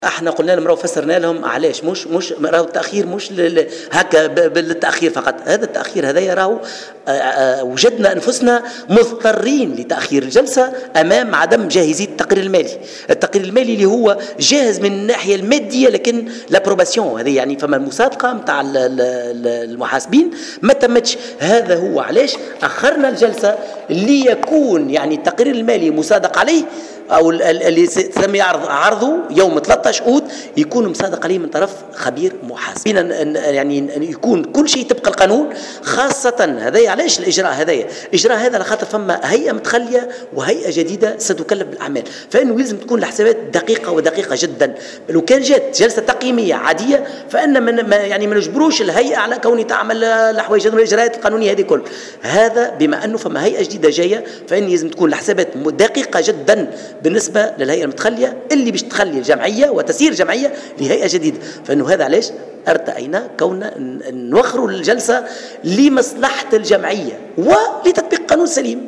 احنا قلنا لهم راهو فسرنا لهم علاش مش راهو التاخير مش هكا بالتاخير فقط. هذا التاخير هذايا راهو وجدنا انفسنا مضطرين لتاخير الجلسه امام عدم جاهزيه التقرير المالي. التقرير المالي اللي هو جاهز من الناحيه الماديه، لكن لابروباسيون هذه يعني فما المصادقه نتاع المحاسبين ما تمتش. هذا هو علاش اخرنا الجلسه ليكون يعني التقرير المالي مصادق عليه، أو اللي سمي عرضه يوم 13 أوت يكون مصادق عليه من طرف خبير محاسب. يعني يكون كل شيء طبق القانون، خاصة هذا علاش الإجراء هذا لخاطر فما هيئة متخلية وهيئة جديدة ستكلف بالأعمال، فإنه يلزم تكون الحسابات دقيقة ودقيقة جدا. لو كان جات جلسة تقييمية عادية فإن ما نجبروش الهيئة على كون تعمل الحوايج والإجراءات القانونية هذه كل. هذا بما أنه فما هيئة جديدة جاية فإن يلزم تكون الحسابات دقيقة جدا بالنسبة للهيئة المتخلية اللي باش تخلي الجمعية وتسير جمعية لهيئة جديدة. فإنه هذا علاش ارتأينا كون نوخروا الجلسة لمصلحة الجمعية ولتطبيق قانون سليم.